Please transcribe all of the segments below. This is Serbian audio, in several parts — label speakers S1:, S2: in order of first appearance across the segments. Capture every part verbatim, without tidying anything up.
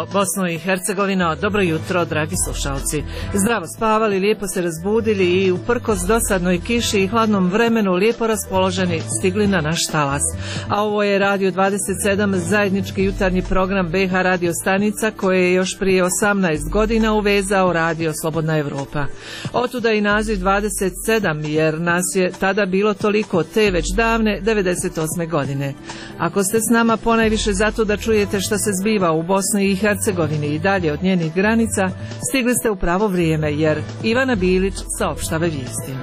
S1: Radio Bosno i Hercegovina, dobro jutro, dragi slušalci. Zdravo spavali, lijepo se razbudili i uprkos dosadnoj kiši i hladnom vremenu lijepo raspoloženi stigli na naš talas. A ovo je Radio dvadeset sedam, zajednički jutarnji program B H radio stanica koje je još prije osamnaest godina uvezao Radio Slobodna Evropa. Otuda i naziv dvadeset sedam jer nas je tada bilo toliko te već davne devedeset osme godine. Ako ste s nama ponajviše zato da čujete šta se zbiva u Bosni i Hercegovini i dalje od njenih granica, stigli ste u pravo vrijeme jer Ivana Bilić saopštava vijesti.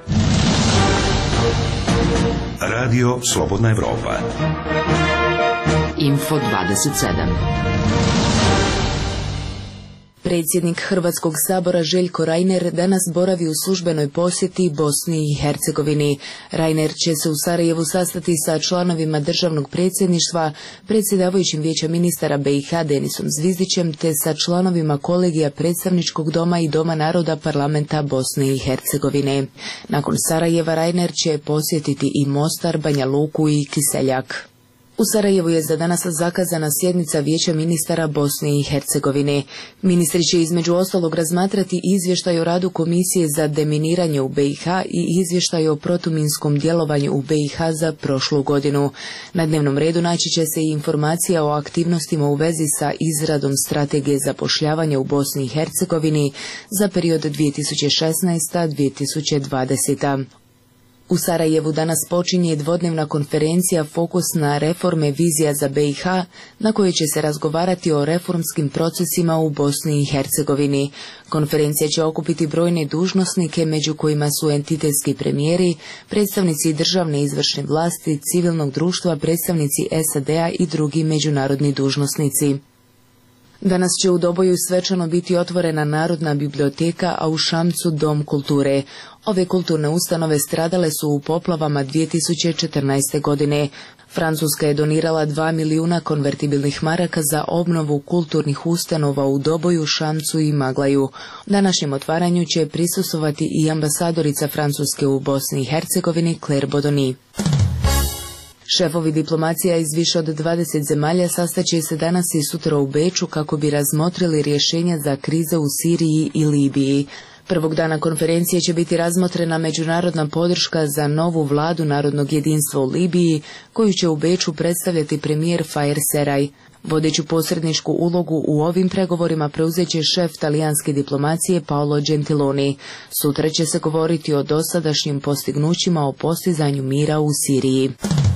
S2: Radio Slobodna Evropa.
S3: Info dvadeset sedam. Predsjednik Hrvatskog sabora Željko Reiner danas boravi u službenoj posjeti Bosni i Hercegovini. Reiner će se u Sarajevu sastati sa članovima državnog predsjedništva, predsjedavajućim vijeća ministara B i H Denisom Zvizdićem te sa članovima kolegija predstavničkog doma i Doma naroda parlamenta Bosne i Hercegovine. Nakon Sarajeva Reiner će posjetiti i Mostar, Banja Luku i Kiseljak. U Sarajevu je za danas zakazana sjednica Vijeća ministara Bosne i Hercegovine. Ministri će između ostalog razmatrati izvještaj o radu Komisije za deminiranje u B i H i izvještaj o protuminskom djelovanju u B i H za prošlu godinu. Na dnevnom redu naći će se i informacija o aktivnostima u vezi sa izradom strategije zapošljavanja u Bosni i Hercegovini za period dvije tisuće šesnaesta do dvije tisuće dvadesete. U Sarajevu danas počinje dvodnevna konferencija Fokus na reforme vizija za B i H, na kojoj će se razgovarati o reformskim procesima u Bosni i Hercegovini. Konferencija će okupiti brojne dužnosnike, među kojima su entitetski premijeri, predstavnici državne izvršne vlasti, civilnog društva, predstavnici S A D-a i drugi međunarodni dužnosnici. Danas će u Doboju svečano biti otvorena Narodna biblioteka, a u Šamcu Dom kulture. Ove kulturne ustanove stradale su u poplavama dvije tisuće četrnaeste. godine. Francuska je donirala dva milijuna konvertibilnih maraka za obnovu kulturnih ustanova u Doboju, Šamcu i Maglaju. Današnjem otvaranju će prisustvovati i ambasadorica Francuske u Bosni i Hercegovini Claire Bodoni. Šefovi diplomacija iz više od dvadeset zemalja sastaće se danas i sutra u Beču kako bi razmotrili rješenja za krize u Siriji i Libiji. Prvog dana konferencije će biti razmotrena međunarodna podrška za novu vladu narodnog jedinstva u Libiji, koju će u Beču predstavljati premijer Fayez Sarraj. Vodeću posredničku ulogu u ovim pregovorima preuzet će šef talijanske diplomacije Paolo Gentiloni. Sutra će se govoriti o dosadašnjim postignućima o postizanju mira u Siriji.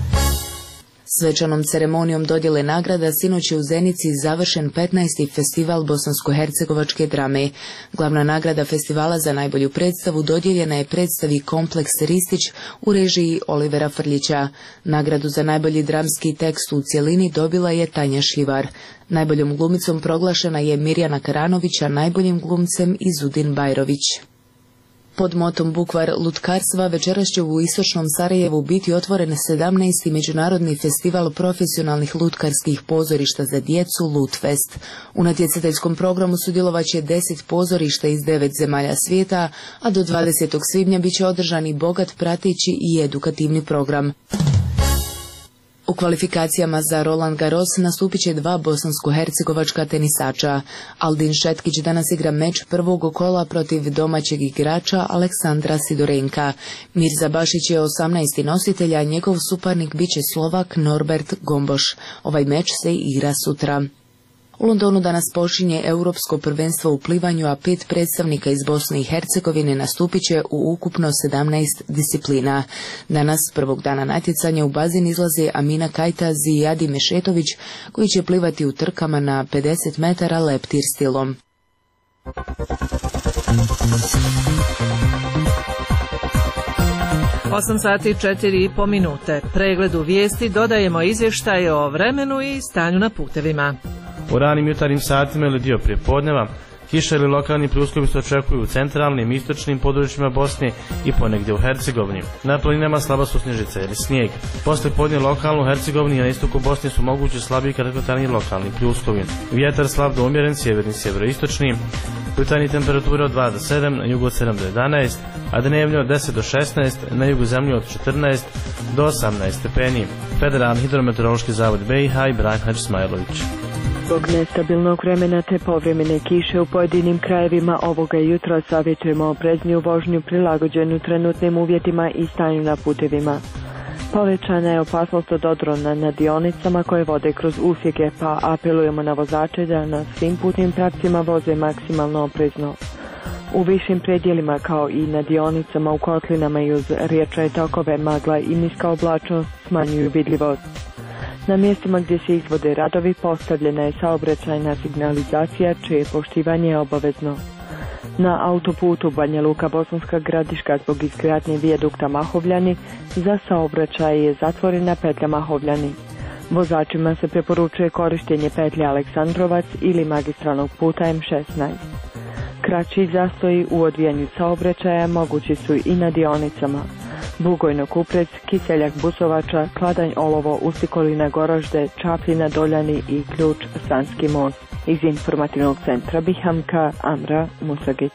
S3: Svečanom ceremonijom dodjele nagrada sinoć je u Zenici završen petnaesti festival bosansko-hercegovačke drame. Glavna nagrada festivala za najbolju predstavu dodijeljena je predstavi Kompleks Ristić u režiji Olivera Frljića. Nagradu za najbolji dramski tekst u cjelini dobila je Tanja Šivar. Najboljom glumicom proglašena je Mirjana Karanović, a najboljim glumcem Izudin Bajrović. Pod motom Bukvar lutkarstva večeras će u istočnom Sarajevu biti otvoren sedamnaesti međunarodni festival profesionalnih lutkarskih pozorišta za djecu Lutfest. U natjecateljskom programu sudjelovat će deset pozorišta iz devet zemalja svijeta, a do dvadesetog svibnja bit će održan i bogat prateći i edukativni program. U kvalifikacijama za Roland Garros nastupit će dva bosansko-hercegovačka tenisača. Aldin Šetkić danas igra meč prvog kola protiv domaćeg igrača Aleksandra Sidorenka. Mirza Bašić je osamnaesti nositelj, a njegov suparnik bit će Slovak Norbert Gomboš. Ovaj meč se igra sutra. U Londonu danas počinje Europsko prvenstvo u plivanju, a pet predstavnika iz Bosne i Hercegovine nastupit će u ukupno sedamnaest disciplina. Danas, prvog dana natjecanja, u bazen izlaze Amina Kajtaz i Jadi Mešetović, koji će plivati u trkama na pedeset metara leptir stilom.
S1: osam sati četiri i po minute. Pregledu vijesti dodajemo izvještaje o vremenu i stanju na putevima.
S4: U ranim jutarnjim satima ili dio prijepodneva, kiša ili lokalni pljuskovi se očekuju u centralnim i istočnim područjima Bosne i ponegdje u Hercegovini. Na planinama slaba su snježica ili snijeg. Posle podne lokalno u Hercegovini i na istoku Bosne su mogući slabi i kratkotrajni lokalni pljuskovi. Vjetar slab do umjeren, sjeverni, sjeveroistočni. Jutarnji temperature od dva do sedam, na jugu od sedam do jedanaest, a dnevno od deset do šesnaest, na jugu zemlje od četrnaest do osamnaest stepeni. Federalni hidrometeorološki zavod B i H i Branko Hadžismajlović.
S5: Zbog nestabilnog vremena te povremene kiše u pojedinim krajevima ovoga jutra savjetujemo oprezniju vožnju prilagođenu trenutnim uvjetima i stanju na putevima. Povećana je opasnost od odrona na dionicama koje vode kroz usjeke, pa apelujemo na vozače da na svim putnim pravcima voze maksimalno oprezno. U višim predjelima kao i na dionicama u kotlinama i uz riječne tokove magla i niska oblačnost smanjuju vidljivost. Na mjestima gdje se izvode radovi postavljena je saobraćajna signalizacija čije poštivanje je obavezno. Na autoputu Banja Luka Bosanska Gradiška zbog izgradnje vijadukta Mahovljani za saobraćaj je zatvorena petlja Mahovljani. Vozačima se preporučuje korištenje petlje Aleksandrovac ili magistralnog puta M šesnaest. Kraći zastoji u odvijanju saobraćaja mogući su i na dionicama Bugojno Kuprec, Kiseljak Busovača, Kladanj Olovo, Ustikolina Gorožde, Čapljina Doljani i Ključ Sanski most. Iz informativnog centra Bihamka, Amra Musagić.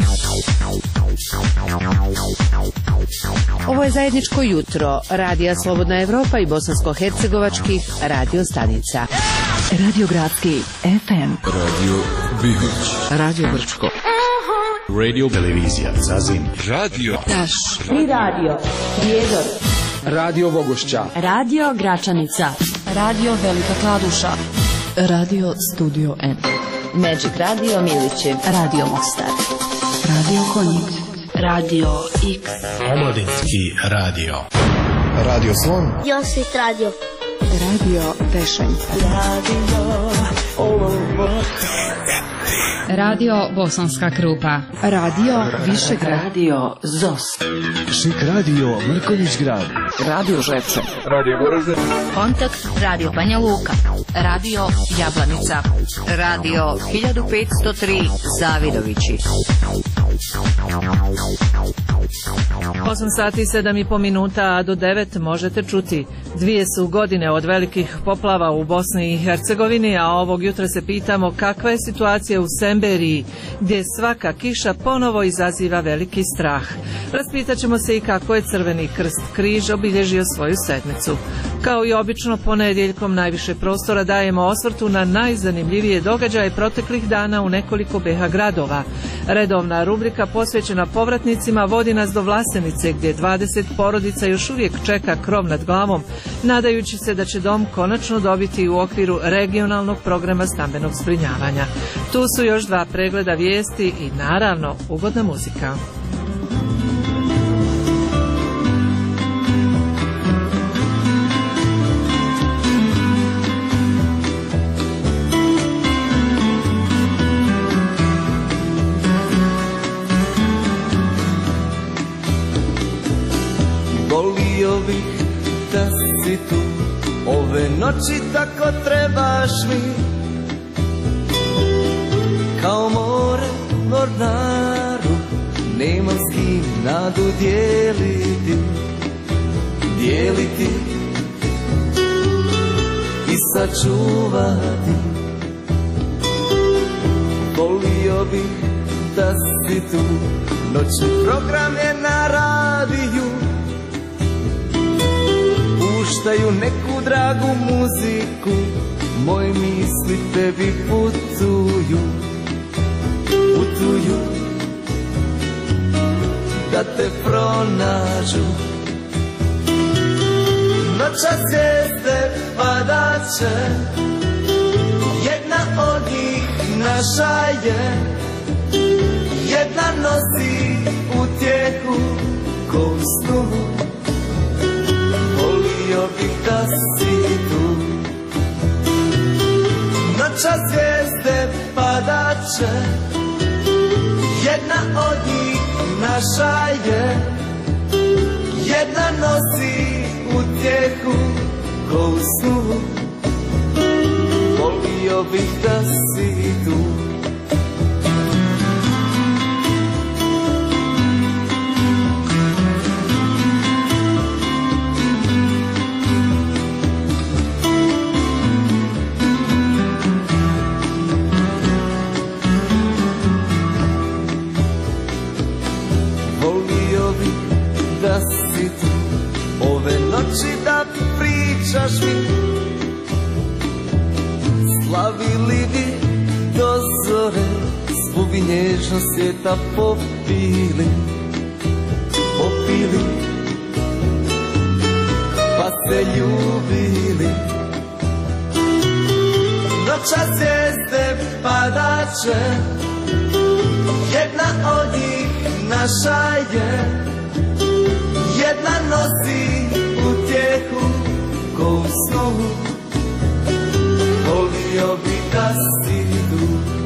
S3: Ovo je zajedničko jutro Radija Slobodna Evropa i bosansko-hercegovačkih radio stanica.
S6: Radio Gradski F M,
S7: Radio Bihoć,
S6: Radio Brčko,
S7: Radio Televizija Zazin,
S6: Radio
S8: Taš,
S9: Tri radio, Prijedor,
S10: Radio Vogošća,
S8: Radio Gračanica, Radio Velika Kladuša,
S6: Radio Studio N,
S9: Magic Radio Milići,
S8: Radio Mostar,
S6: Radio Konjic,
S8: Radio X,
S7: Omladinski radio,
S10: Radio Slon,
S9: Josit Radio,
S6: Radio Tešanj,
S9: Radio Olovo,
S11: Radio Bosanska Krupa,
S6: Radio Višegrad,
S8: Radio Zos,
S12: Šik Radio Mrkonjić Grad,
S6: Radio Žepče,
S10: Radio Goražde,
S11: Kontakt Radio Banja Luka, Radio Jablanica, Radio hiljadu petsto tri Zavidovići.
S1: osam sati i sedam i po minuta, a do devet možete čuti. Dvije su godine od velikih poplava u Bosni i Hercegovini, a ovog jutra se pitamo kakva je situacija u Semberiji, gdje svaka kiša ponovo izaziva veliki strah. Raspitat ćemo se i kako je Crveni krst križ obilježio svoju sedmicu. Kao i obično, ponedjeljkom najviše prostora dajemo osvrtu na najzanimljivije događaje proteklih dana u nekoliko B iH gradova. Redovna rubrika posvećena povratnicima vodi nas do Vlasenice, gdje dvadeset porodica još uvijek čeka krov nad glavom, nadajući se da će dom konačno dobiti u okviru regionalnog programa stambenog zbrinjavanja. Tu su još dva pregleda vijesti i naravno ugodna muzika.
S13: Volio bih da si tu, ove noći tako trebaš mi, kao more mornaru, nemam s kim nadu dijeliti, dijeliti i sačuvati. Volio bih da si tu, noćni program je na radiju, puštaju neku dragu muziku, moje misli tebi putuju, putuju, da te pronađu. Noćas jeste padaće, jedna od njih naša je, jedna nosi utjehu ko u snu. Volio bih da si tu, noćas zvijezde padaće, jedna od njih naša je, jedna nosi utjehu ko u snu. Volio bih da si tu. Da si tu, ove noći da pričaš mi, slavili svu vi nježnost svijeta popili, popili, pa se ljubili. Noća zvijezde padaće, jedna od njih naša je, jedna nosi utjehu ko u snu. Volio bi da si tu.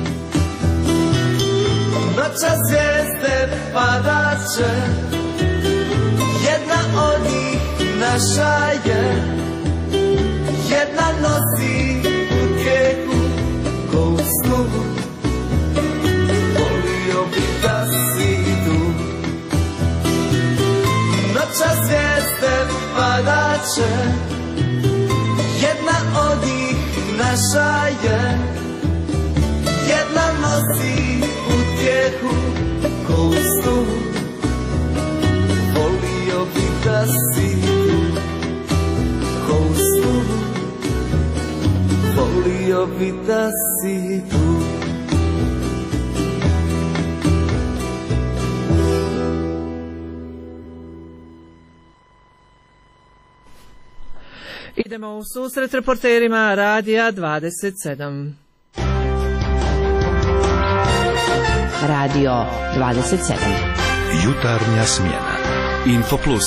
S13: Noća zvijezde padaće, jedna od njih naša je, jedna nosi utjehu ko u snu. Volio bi da si tu. Noća zvijezde padaće, jedna od njih naša je, jedna nosi utjehu ko u snu. Volio bi da si tu, ko u snu. Volio bi da si tu.
S1: Idemo u susret reporterima Radija dvadeset sedam.
S11: Radio dvadeset sedam.
S2: Jutarnja smjena. Infoplus.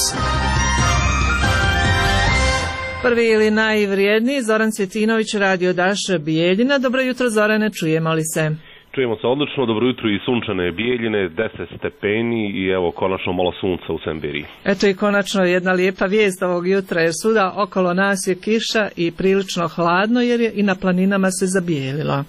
S1: Prvi ili najvrijedniji Zoran Cvjetinović, Radio Daš Bijeljina. Dobro jutro Zorane, čujemo li se?
S14: Čujemo se odlično, dobro jutro i sunčane Bijeljine, deset stepeni i evo konačno malo sunca u Semberiji.
S1: Eto i konačno jedna lijepa vijest ovog jutra, jer svuda okolo nas je kiša i prilično hladno, jer je i na planinama se zabijelilo.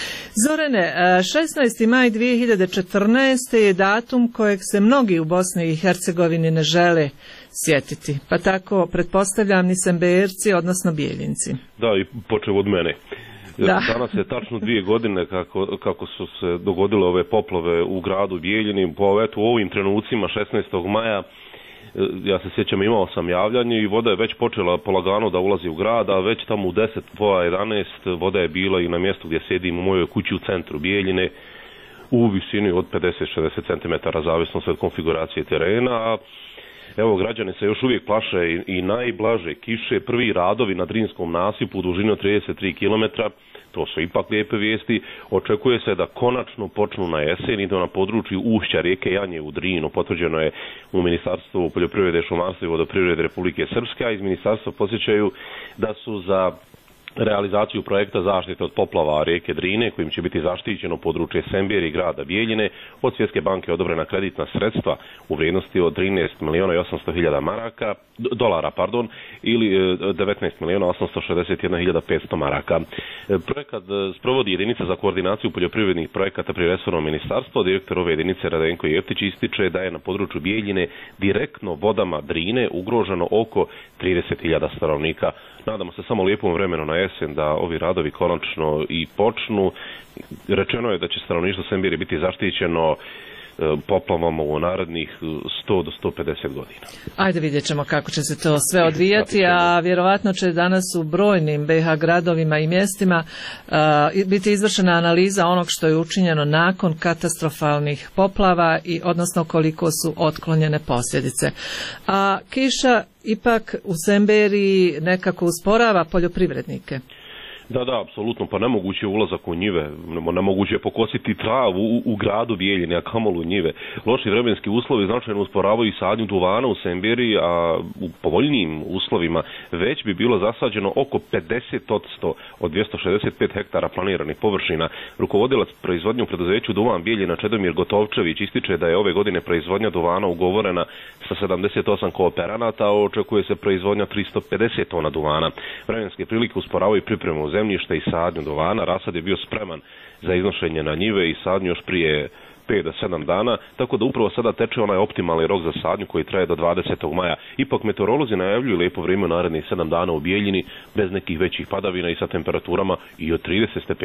S1: Zorane, šesnaesti maj dvije hiljade četrnaeste. je datum kojeg se mnogi u Bosni i Hercegovini ne žele sjetiti, pa tako pretpostavljam ni Semberci, odnosno Bijeljinci.
S14: Da, i počeo od mene.
S1: Da.
S14: Danas je tačno dvije godine kako, kako su se dogodile ove poplave u gradu Bijeljini. Po eto, u ovim trenucima šesnaestog maja, ja se sjećam, imao sam javljanje i voda je već počela polagano da ulazi u grad, a već tamo u deset pola jedanaest voda je bila i na mjestu gdje sjedim u mojoj kući u centru Bijeljine u visini od pedeset do šezdeset centimetara, zavisno od konfiguracije terena. A evo, građani se još uvijek plaše i, i najblaže kiše. Prvi radovi na Drinskom nasipu u dužini od trideset tri kilometra, to su ipak lijepe vijesti. Očekuje se da konačno počnu na jesen i to na području ušća rijeke Janje u Drinu. Potvrđeno je u Ministarstvu poljoprivrede, šumarstva i vodoprivrede Republike Srpske, a iz ministarstva podsjećaju da su za realizaciju projekta zaštite od poplava rijeke Drine, kojim će biti zaštićeno područje Semberije i grada Bijeljine, od Svjetske banke odobrena kreditna sredstva u vrijednosti od trinaest milijuna i osamsto hiljada maraka, dolara, pardon, ili devetnaest milijuna osamsto šezdeset jedna hiljada petsto maraka. Projekat sprovodi jedinica za koordinaciju poljoprivrednih projekata pri resornom ministarstvu. Direktor ove jedinice Radenko Jeftić ističe da je na području Bijeljine direktno vodama Drine ugroženo oko trideset hiljada stanovnika. Nadamo se samo lijepom vremenu na jesen da ovi radovi konačno i počnu. Rečeno je da će stanovništvo Semberije biti zaštićeno poplavama u narednih sto do sto pedeset godina.
S1: Ajde, vidjet ćemo kako će se to sve odvijati, a vjerovatno će danas u brojnim B iH gradovima i mjestima uh, biti izvršena analiza onog što je učinjeno nakon katastrofalnih poplava i odnosno koliko su otklonjene posljedice. A kiša ipak u Semberiji nekako usporava poljoprivrednike.
S14: Da, da, apsolutno, pa nemoguće je ulazak u njive, nemoguće je pokositi travu u, u gradu Bijeljine, a kamoli u njive. Loši vremenski uslovi značajno usporavaju i sadnju duvana u Semberiji, a u povoljnijim uslovima već bi bilo zasađeno oko pedeset posto od dvjesto šezdeset pet hektara planiranih površina. Rukovodilac proizvodnje u preduzeću Duvan Bijeljina Čedomir Gotovčević ističe da je ove godine proizvodnja duvana ugovorena sa sedamdeset osam kooperanata, a očekuje se proizvodnja tristo pedeset tona duvana. Vremenske prilike usporavaju pripremu zemljišta i sadnju duvana. Rasad je bio spreman za iznošenje na njive i sadnju još prije pet do sedam dana, tako da upravo sada teče onaj optimalni rok za sadnju koji traje do dvadesetog maja. Ipak meteorolozi najavljuju lijepo vrijeme narednih sedam dana u Bijeljini bez nekih većih padavina i sa temperaturama i od trideset stepeni.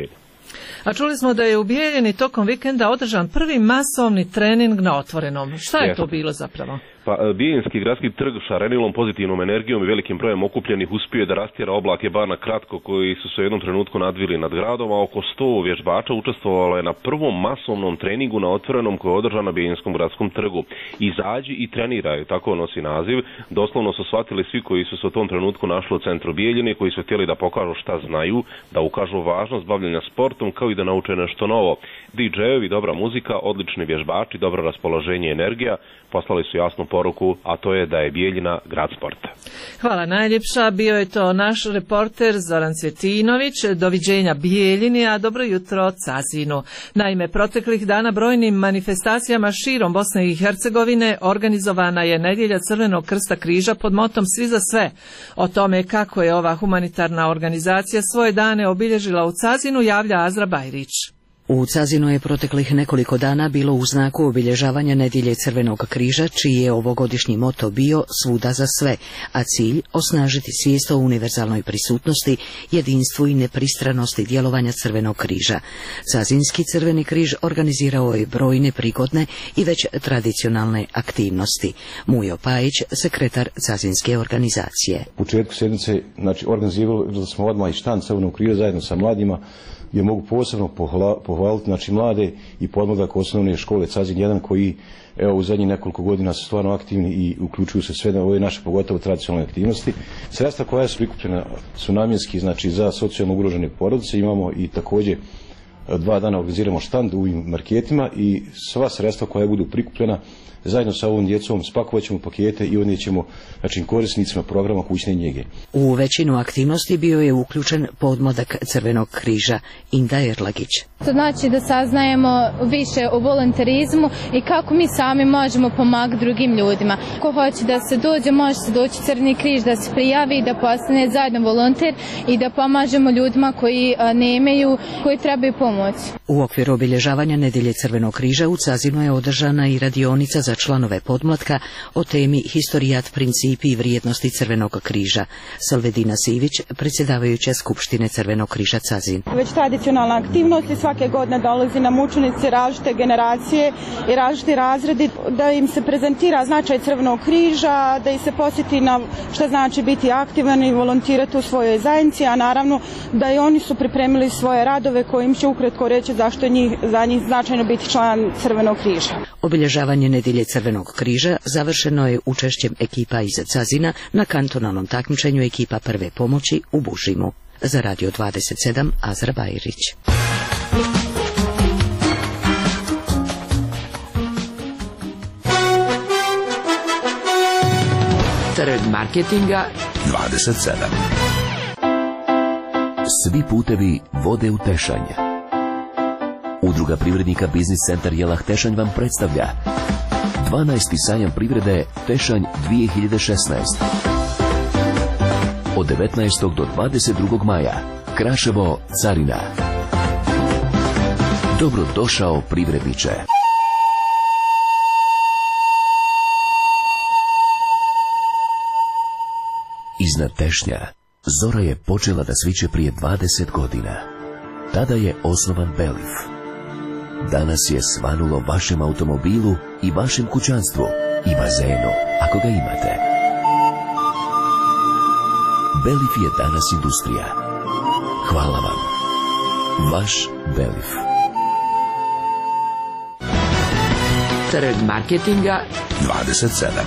S1: A čuli smo da je u Bijeljini tokom vikenda održan prvi masovni trening na otvorenom. Šta je to bilo zapravo?
S14: Pa, Bijeljinski gradski trg šarenilom, pozitivnom energijom i velikim brojem okupljenih uspio je da rastjera oblake bar na kratko koji su se u jednom trenutku nadvili nad gradom, a oko sto vježbača učestvovalo je na prvom masovnom treningu na otvorenom koji je održan na Bijeljinskom gradskom trgu. Izađi i treniraj, tako nosi naziv. Doslovno su shvatili svi koji su se u tom trenutku našli u centru Bijeljine, koji su htjeli da pokažu šta znaju, da ukažu važnost bavljenja sportom kao i da nauče nešto novo. di džejevi, dobra muzika, odlični vježbači, dobro raspoloženje i energija poslali su jasnu poruku, a to je da je Bijeljina grad sporta.
S1: Hvala najljepša, bio je to naš reporter Zoran Cvjetinović. Doviđenja Bijeljini, a dobro jutro Cazinu. Naime, proteklih dana brojnim manifestacijama širom Bosne i Hercegovine organizovana je nedjelja Crvenog krsta križa pod motom Svi za sve. O tome kako je ova humanitarna organizacija svoje dane obilježila u Cazinu javlja Azra Bajrić.
S15: U Cazinu je proteklih nekoliko dana bilo u znaku obilježavanja nedjelje Crvenog križa, čiji je ovogodišnji moto bio Svuda za sve, a cilj osnažiti svijest o univerzalnoj prisutnosti, jedinstvu i nepristranosti djelovanja Crvenog križa. Cazinski Crveni križ organizirao je brojne prigodne i već tradicionalne aktivnosti. Mujo Pajić, sekretar Cazinske organizacije.
S16: U početku sjednice znači, organizirali smo odmah i štand Crvenog križa zajedno sa mladima, gdje mogu posebno pohvaliti znači, mlade i podmladak osnovne škole Cazin jedan koji evo, u zadnjih nekoliko godina su stvarno aktivni i uključuju se sve na ove naše pogotovo tradicionalne aktivnosti. Sredstva koja su prikupljena su namjenski znači, za socijalno ugrožene porodice. Imamo i također dva dana organiziramo štand u ovim marketima i sva sredstva koja budu prikupljena zajedno sa ovom djecom spakovat ćemo pakete i odnijet ćemo znači, korisnicima programa kućne njege.
S15: U većinu aktivnosti bio je uključen podmladak Crvenog križa Inda Erlagić.
S17: To znači da saznajemo više o volonterizmu i kako mi sami možemo pomagati drugim ljudima. Ko hoće da se dođe, može se doći Crveni križ da se prijavi, da postane zajedno volonter i da pomažemo ljudima koji nemaju, koji trebaju pomoć.
S15: U okviru obilježavanja nedjelje Crvenog križa u Cazinu je održana i radionica za članove podmlatka o temi Historijat, principi i vrijednosti Crvenog križa. Salvedina Sivić, predsjedavajuća Skupštine Crvenog križa Cazin.
S18: Već tradicionalna aktivnost i svake godine dolazi nam učenici različite generacije i različiti razredi da im se prezentira značaj Crvenog križa, da ih se posjeti na što znači biti aktivan i volontirati u svojoj zajednici, a naravno da i oni su pripremili svoje radove kojim će ukratko reći zašto je njih, za njih značajno biti član Crvenog križa.
S15: Obilježavanje nedjelje Crvenog križa završeno je učešćem ekipa iz Cazina na kantonalnom takmičenju ekipa prve pomoći u Bušimu. Za Radio dvadeset sedam Azra Bajrić.
S19: Trg marketinga
S2: dvadeset sedam. Svi putevi vode u Tešanj. Udruga privrednika Biznis centar Jelah Tešanj vam predstavlja dvanaesti sajam privrede Tešanj dvije hiljade šesnaest. Od devetnaestog do dvadeset drugog maja. Kraševo, Carina. Dobrodošao privredniče. Iznad Tešnja zora je počela da sviće prije dvadeset godina. Tada je osnovan Belif. Danas je svanulo vašem automobilu i vašem kućanstvu i bazenu, ako ga imate. Belif je danas industrija. Hvala vam. Vaš Belif.
S19: Trg marketinga
S2: dvadeset sedam.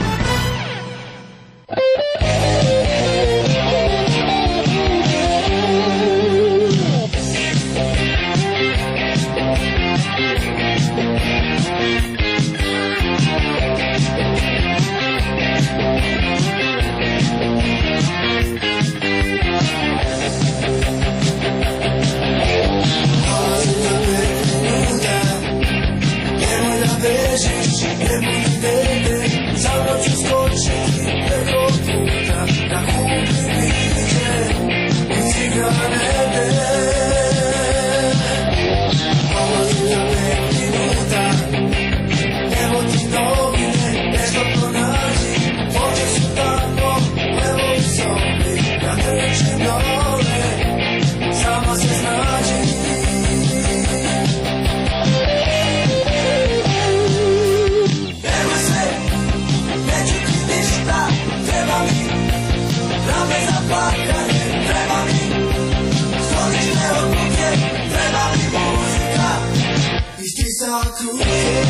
S13: kruje.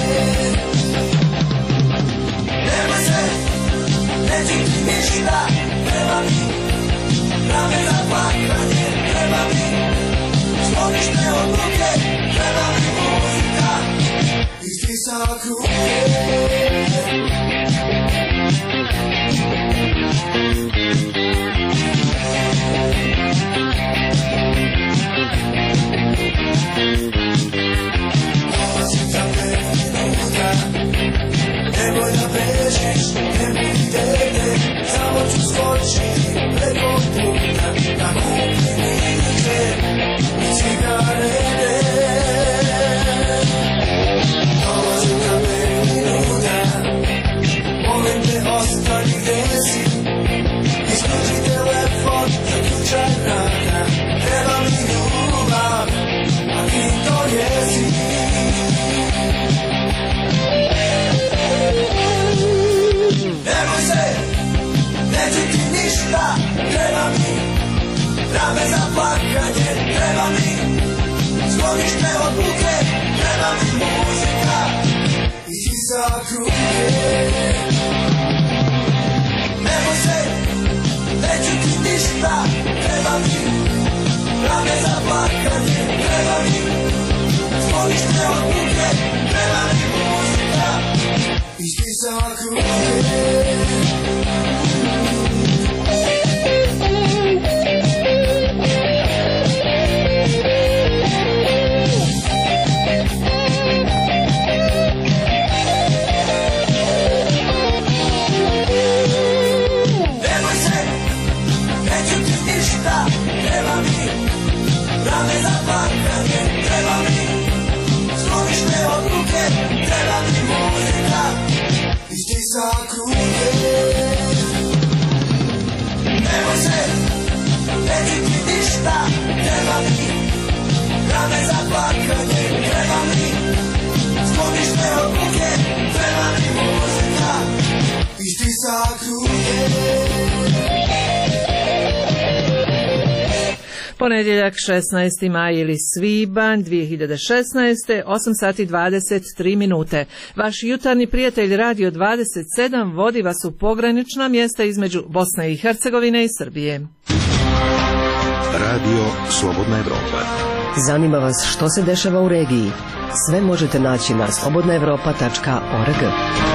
S13: Nema se, neću ti ništa, treba mi rame za plakanje, treba mi sklonište od ruke, treba mi muzika ispisala kruje. Nemoj da bežiš, ne budi dete, samo ću skočiti preko puta, da kupim iće i cigarete. Dolazim na pet minuta, molim te ostani gde si, isključi telefon, zaključaj vrata, treba mi ljubav, a ti to jesi. Nemoj se, neću ti ništa, treba mi rame za plakanje, treba mi sklonište od buke, treba mi muzika ispisala kruje. Nemoj se, neću ti ništa, treba mi rame za plakanje, treba mi sklonište od buke, treba mi muzika ispisala kruje. Nemoj se, neću ti ništa, treba mi rame za plakanje, treba mi sklonište od ruke, treba mi muzika ispisala kruje. Nemoj se, neću ti ništa, treba mi rame za plakanje, treba mi sklonište od ruke, treba mi muzika ispisala kruje.
S1: Ponedjeljak šesnaesti maj ili svibanj dvije hiljade šesnaeste. osam sati dvadeset tri minute. Vaš jutarnji prijatelj Radio dvadeset sedam vodi vas u pogranična mjesta između Bosne i Hercegovine i Srbije.
S20: Radio Slobodna Evropa.
S21: Zanima vas što se dešava u regiji? Sve možete naći na slobodna evropa tačka org.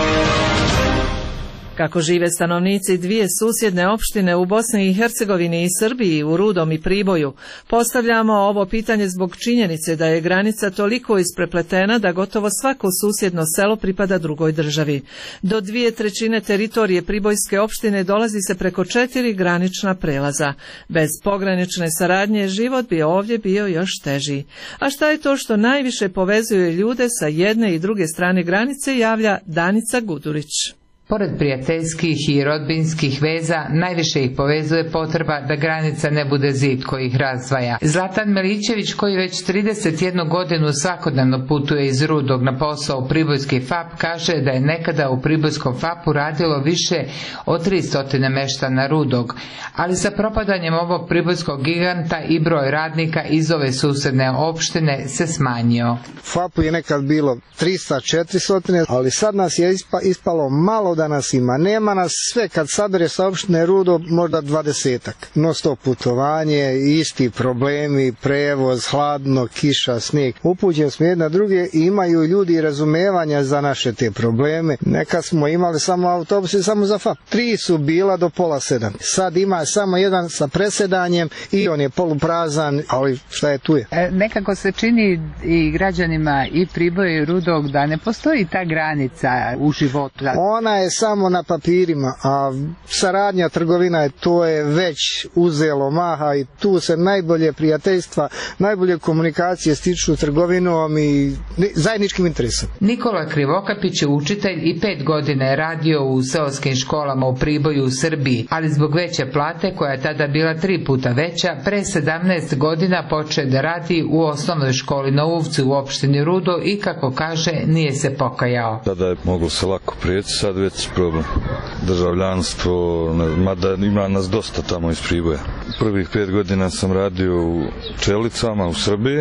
S1: Kako žive stanovnici dvije susjedne opštine u Bosni i Hercegovini i Srbiji, u Rudom i Priboju, postavljamo ovo pitanje zbog činjenice da je granica toliko isprepletena da gotovo svako susjedno selo pripada drugoj državi. Do dvije trećine teritorije Pribojske opštine dolazi se preko četiri granična prelaza. Bez pogranične saradnje život bi ovdje bio još teži. A šta je to što najviše povezuje ljude sa jedne i druge strane granice, javlja Danica Gudurić.
S22: Pored prijateljskih i rodbinskih veza, najviše ih povezuje potreba da granica ne bude zid koji ih razdvaja. Zlatan Milićević, koji već trideset jednu godinu svakodnevno putuje iz Rudog na posao u Pribojski F A P, kaže da je nekada u Pribojskom F A P-u radilo više od tristo meštana Rudog, ali sa propadanjem ovog pribojskog giganta i broj radnika iz ove susedne opštine se smanjio.
S23: F A P-u je nekad bilo tristo četiristo, ali sad nas je ispalo malo da nas ima. Nema nas sve, kad sabere sa opštine Rudo, možda dvadesetak. Non stop putovanje, isti problemi, prevoz, hladno, kiša, snijeg. Upućeni smo jedna druge i imaju ljudi razumevanja za naše te probleme. Nekad smo imali samo autobuse samo za F A P. Tri su bila do pola sedam. Sad ima samo jedan sa presedanjem i on je poluprazan, ali šta je tu je.
S22: E, nekako se čini i građanima i Priboja i Rudog da ne postoji ta granica u životu.
S23: Ona je samo na papirima, a saradnja, trgovina je to je već uzelo maha i tu se najbolje prijateljstva, najbolje komunikacije stiču trgovinom i zajedničkim interesom.
S22: Nikola Krivokapić je učitelj i pet godina je radio u seoskim školama u Priboju u Srbiji, ali zbog veće plate, koja je tada bila tri puta veća, pre sedamnaest godina počeo da radi u osnovnoj školi na Uvcu u opštini Rudo i, kako kaže, nije se pokajao.
S24: Tada je moglo se lako prijeći, sad već problem. Državljanstvo, mada ima nas dosta tamo iz Priboja. Prvih pet godina sam radio u Čelicama u Srbiji,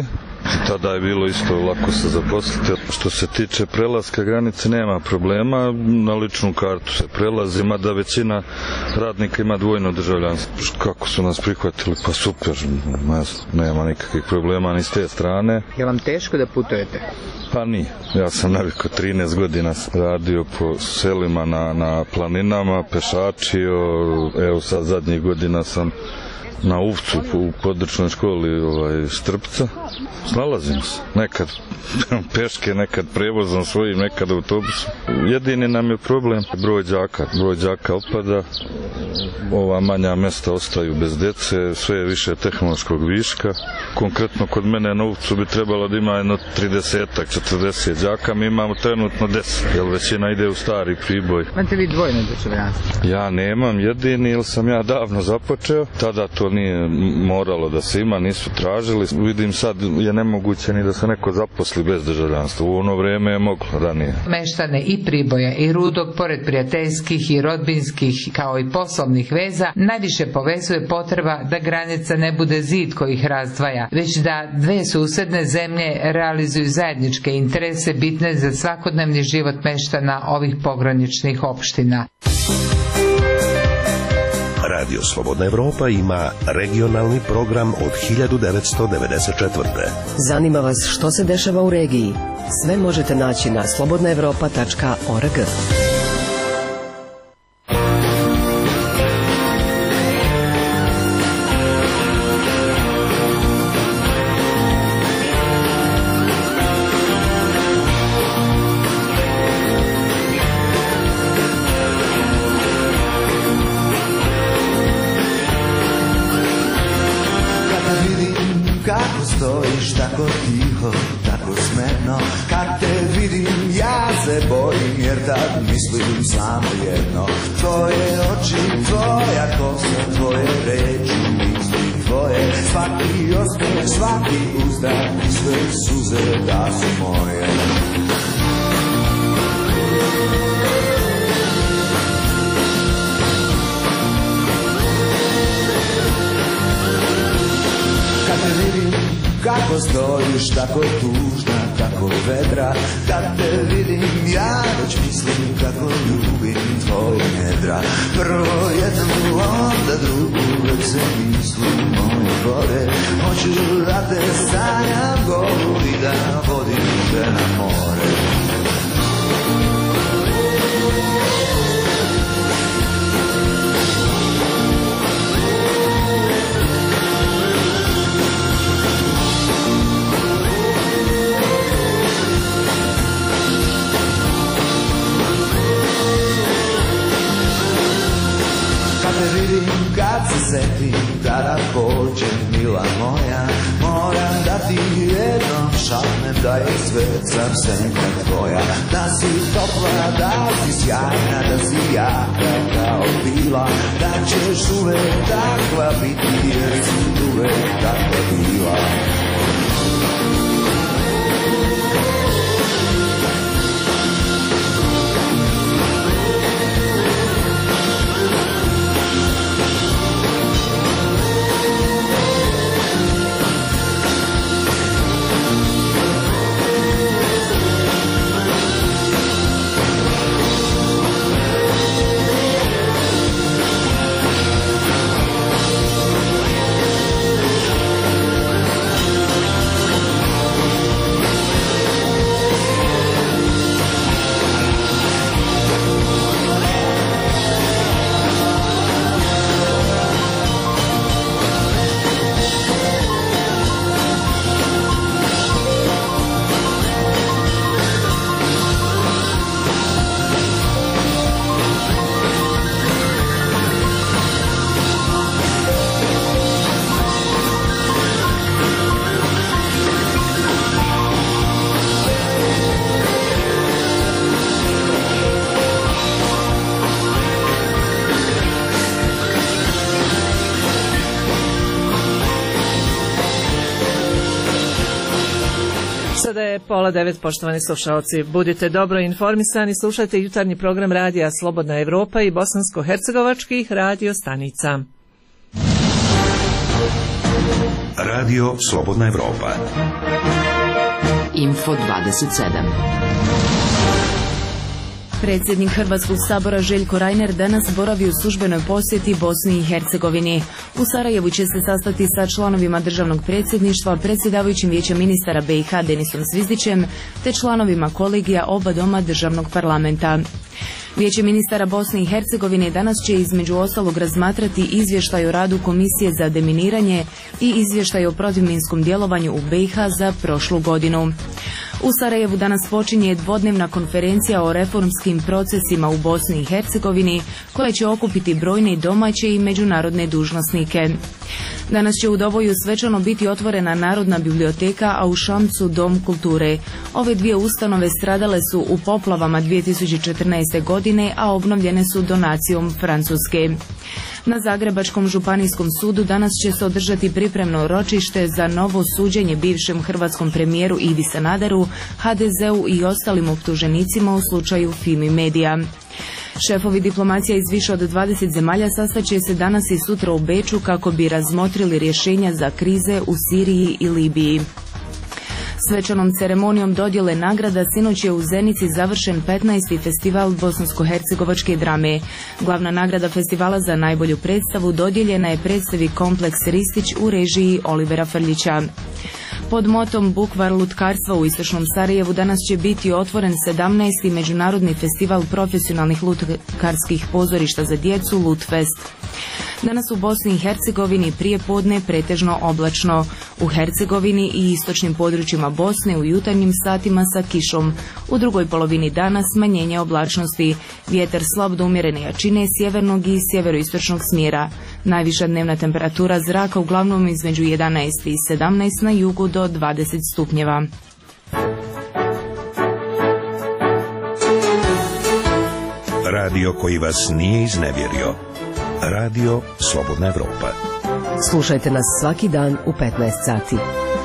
S24: Tada je bilo isto lako se zaposliti. Što se tiče prelaska granice, nema problema, na ličnu kartu se prelazi, mada većina radnika ima dvojno državljanstvo. Kako su nas prihvatili? Pa super, nema nikakvih problema ni s te strane.
S3: Je vam teško da putujete?
S24: Pa nije. Ja sam navikao trinaest godina radio po selima na, na planinama, pešačio, evo sad zadnjih godina sam na Uvcu u područnoj školi ovaj, Strpca. Snalazim se. Nekad peške, nekad prevozom svojim, nekad autobusom. Jedini nam je problem broj đaka. Broj đaka opada, ova manja mesta ostaju bez dece, sve je više tehnološkog viška. Konkretno kod mene na Uvcu bi trebalo da ima jedno trideset četrdeset đaka, mi imamo trenutno deset, jer većina ide u stari Priboj.
S3: Imate vi dvojno državljanstvo?
S14: Ja nemam jedini, jer sam ja davno započeo, tada to nije moralo da se ima, nisu tražili. Vidim sad je nemoguće ni da se neko zaposli bez državljanstva. U ono vreme je moglo ranije.
S22: Meštane i Priboja i Rudog, pored prijateljskih i rodbinskih kao i poslovnih veza, najviše povezuje potreba da granica ne bude zid koji ih razdvaja, već da dve susedne zemlje realizuju zajedničke interese bitne za svakodnevni život meštana ovih pograničnih opština.
S2: Radio Slobodna Evropa ima regionalni program od hiljadu devetsto devedeset četvrte.
S21: Zanima vas što se dešava u regiji? Sve možete naći na slobodna evropa tačka org.
S13: Tako tiho, tako smedno, kad te vidim ja se bojim, jer tad mislim samo jedno. Tvoje oči, tvoja kosa, tvoje reči, misli tvoje, svaki osmeh, svaki uzdah, sve suze da su moje. Kad te vidim kako stojiš, tako tužna, tako vedra, kad te vidim ja već mislim kako ljubim tvoje nedra. Prvo jednu, onda drugu, već se mislim moje vode. Hoću da te sanjam golu i da vodim te na more. Te vidim kad se setim, tada pođe mila moja. Moram da ti jednom šapnem da je svet sam senka tvoja. Da si topla, da si sjajna, da si jaka kao bila. Da ćeš uvek takva biti, jer si uvek takva bila.
S1: Sada je pola devet, poštovani slušalci. Budite dobro informisani, slušajte jutarnji program radija Slobodna Evropa i bosansko-hercegovačkih radio stanica.
S4: Radio Slobodna Evropa.
S19: Info dvadeset sedam.
S5: Predsjednik Hrvatskog sabora Željko Reiner danas boravi u službenoj posjeti Bosni i Hercegovini. U Sarajevu će se sastati sa članovima državnog predsjedništva, predsjedavajućim vijećem ministara B i H Denisom Zvizdićem, te članovima kolegija oba doma državnog parlamenta. Vijeće ministara Bosne i Hercegovine danas će između ostalog razmatrati izvještaj o radu Komisije za deminiranje i izvještaj o protivminskom djelovanju u B i H za prošlu godinu. U Sarajevu danas počinje dvodnevna konferencija o reformskim procesima u Bosni i Hercegovini, koja će okupiti brojne domaće i međunarodne dužnosnike. Danas će u Doboju svečano biti otvorena Narodna biblioteka, a u Šamcu Dom kulture. Ove dvije ustanove stradale su u poplavama dvije tisuće četrnaeste. godine, a obnovljene su donacijom Francuske. Na Zagrebačkom županijskom sudu danas će se održati pripremno ročište za novo suđenje bivšem hrvatskom premijeru Ivi Sanaderu, H D Z-u i ostalim optuženicima u slučaju Fimi Media. Šefovi diplomacija iz više od dvadeset zemalja sastaće se danas i sutra u Beču kako bi razmotrili rješenja za krize u Siriji i Libiji. Svečanom ceremonijom dodjele nagrada sinoć je u Zenici završen petnaesti festival bosansko-hercegovačke drame. Glavna nagrada festivala za najbolju predstavu dodijeljena je predstavi Kompleks Ristić u režiji Olivera Frljića. Pod motom Bukvar lutkarstva u istočnom Sarajevu danas će biti otvoren sedamnaesti međunarodni festival profesionalnih lutkarskih pozorišta za djecu Lutfest. Danas u Bosni i Hercegovini prije podne pretežno oblačno. U Hercegovini i istočnim područjima Bosne u jutarnjim satima sa kišom. U drugoj polovini dana smanjenje oblačnosti. Vjetar slab do umjerene jačine sjevernog i sjeveroistočnog smjera. Najviša dnevna temperatura zraka uglavnom između jedanaest i sedamnaest, na jugu do dvadeset stupnjeva.
S4: Radio koji vas nije iznevjerio. Radio Slobodna Evropa.
S21: Slušajte nas svaki dan u petnaest sati.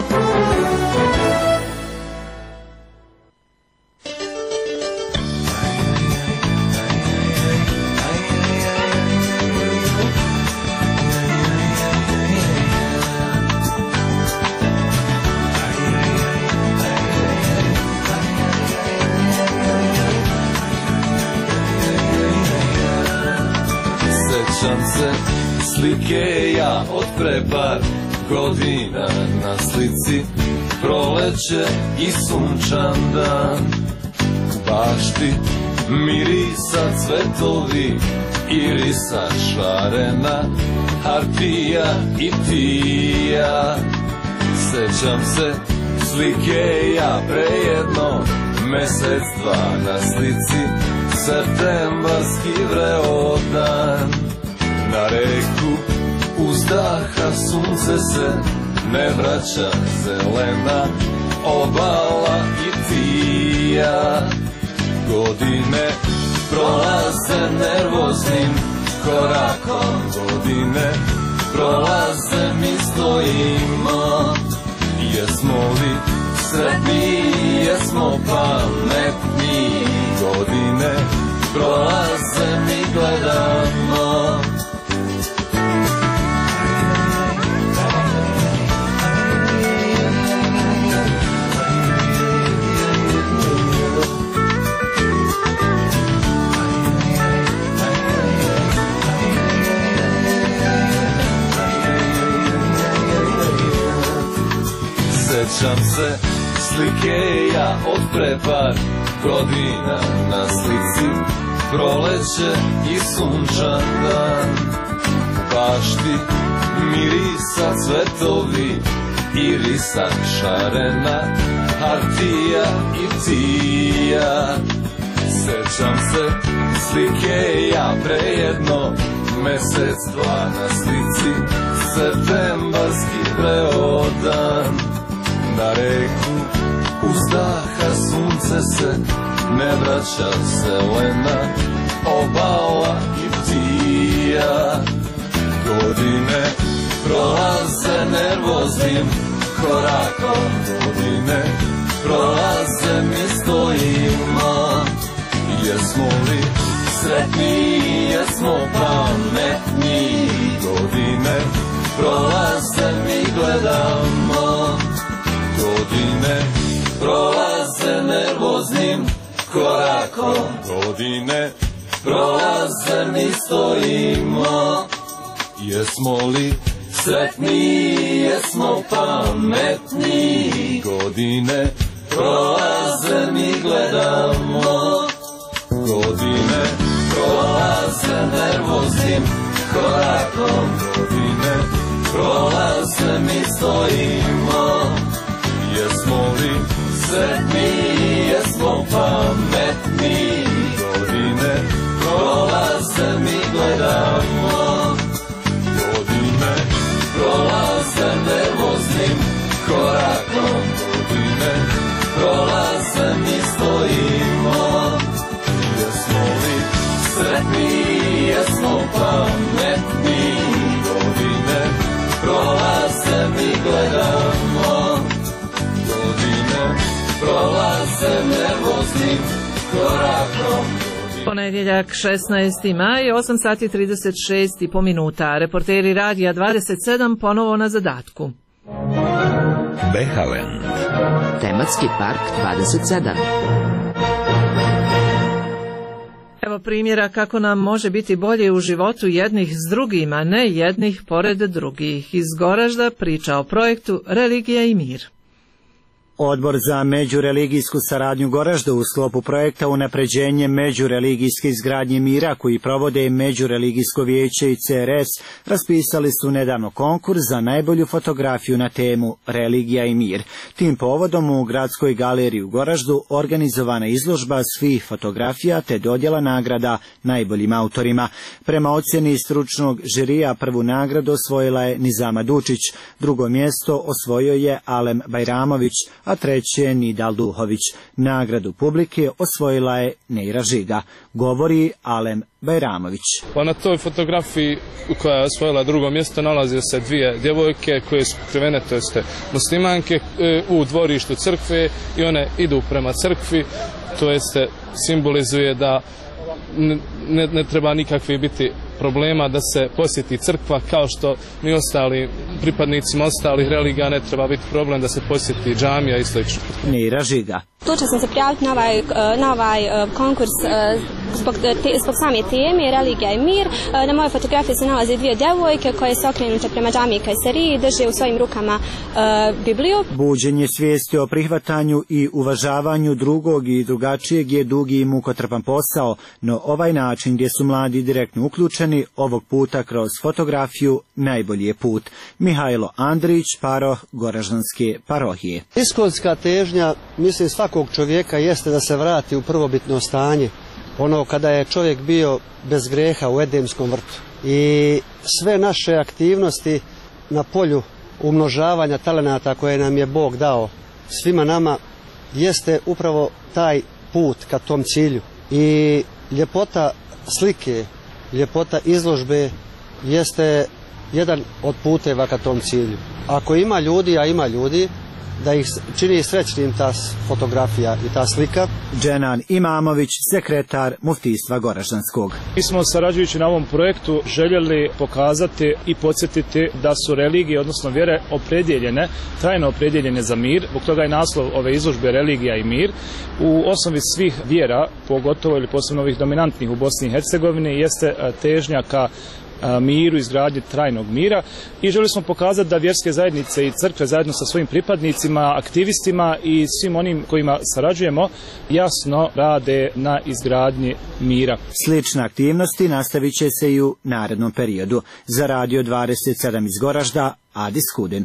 S7: Sjećam se slike ja od pre par godina, na slici proleće i sunčan dan. U bašti mirisa cvetovi, irisa šarena, harpija i tija. Sećam se slike ja prejedno mesec dva, na slici septembarski vreo dan. Na reku uzdaha sunce se ne vraća, zelena obala i tija. Godine prolaze nervoznim korakom, godine prolaze mi stojimo. Jesmo li sretni, jesmo pametni, godine prolaze mi gledamo. Sjećam se slike ja od pre par godina, na slici proleće i sunčan dan. U bašti mirisa cvetovi, irisa šarena, hartija i tija. Sjećam se slike ja prejedno mesec dva, na slici septembarski vreo dan. Na reku uzdaha sunce se ne vraća, zelena obala i tija. Godine prolaze nervoznim korakom, godine prolaze mi stojimo. Jesmo li sretni, jesmo pametni, godine prolaze mi gledamo. korakom, godine prolaze, mi stojimo. Jesmo li sretni, jesmo pametni, godine prolaze, mi gledamo. Godine prolaze nervoznim korakom, godine prolaze, mi stojimo. Jesmo li sretni, jesmo pametni, godine prolaze, mi gledamo. Godine prolaze nervoznim korakom, godine prolaze, mi stojimo. Jesmo li sretni, jesmo pametni, godine prolaze, mi gledamo. Godine prolaze nervoznim korakom.
S1: Ponedjeljak šesnaesti maj, osam sati trideset šest i po minuta. Reporteri Radija dvadeset sedam ponovo na zadatku.
S4: Behalen.
S19: Tematski park dvadeset sedam.
S1: Evo primjera kako nam može biti bolje u životu jednih s drugima, ne jednih pored drugih. Iz Goražda priča o projektu Religija i mir.
S8: Odbor za međureligijsku saradnju Goražda u sklopu projekta Unapređenje međureligijske izgradnje mira koji provode Međureligijsko vijeće i C R S raspisali su nedavno konkurs za najbolju fotografiju na temu Religija i mir. Tim povodom u Gradskoj galeriji u Goraždu organizovana izložba svih fotografija te dodjela nagrada najboljim autorima. Prema ocjeni stručnog žirija prvu nagradu osvojila je Nizama Dučić, drugo mjesto osvojio je Alem Bajramović, a treće je Nidal Duhović. Nagradu publike osvojila je Neira Žiga. Govori Alem Bajramović.
S9: Pa na toj fotografiji koja je osvojila drugo mjesto nalaze se dvije djevojke koje su pokrivene, to jeste muslimanke, u dvorištu crkve i one idu prema crkvi, to jeste simbolizuje da ne, ne treba nikakvi biti problema da se posjeti crkva, kao što mi ostali pripadnicima ostalih religija ne treba biti problem da se posjeti džamija i slično.
S8: Neira Žiga.
S12: Odlučila sam se prijaviti na ovaj, na ovaj konkurs zbog, te, zbog same teme Religija i mir. Na mojoj fotografiji se nalaze dvije djevojke koje se okrenute prema džamiji Kajseriji i drže u svojim rukama uh, Bibliju.
S8: Buđenje svijesti o prihvatanju i uvažavanju drugog i drugačijeg je dugi i mukotrpan posao, no ovaj način gdje su mladi direktno uključeni ovog puta kroz fotografiju najbolji je put. Mihajlo Andrić, paroh Goraždanske parohije.
S20: Iskonska težnja, mislim, svakog čovjeka jeste da se vrati u prvobitno stanje, ono kada je čovjek bio bez greha u Edemskom vrtu. I sve naše aktivnosti na polju umnožavanja talenata koje nam je Bog dao svima nama jeste upravo taj put ka tom cilju. I ljepota slike, ljepota izložbe jeste jedan od puteva ka tom cilju. Ako ima ljudi, a ima ljudi, da ih čini srećnim ta fotografija i ta slika.
S8: Dženan Imamović, sekretar Muftijstva Goraždanskog.
S25: Mi smo sarađujući na ovom projektu željeli pokazati i podsjetiti da su religije, odnosno vjere, opredjeljene, trajno opredjeljene za mir. Zbog toga je naslov ove izložbe Religija i mir. U osnovi svih vjera, pogotovo ili posebno ovih dominantnih u Bosni i Hercegovini, jeste težnja ka miru, izgradnji trajnog mira i želi smo pokazati da vjerske zajednice i crkve zajedno sa svojim pripadnicima, aktivistima i svim onim kojima sarađujemo jasno rade na izgradnji mira.
S8: Slične aktivnosti nastavit će se i u narednom periodu. Za Radio dvadeset sedam iz Goražda, Adis Kudin.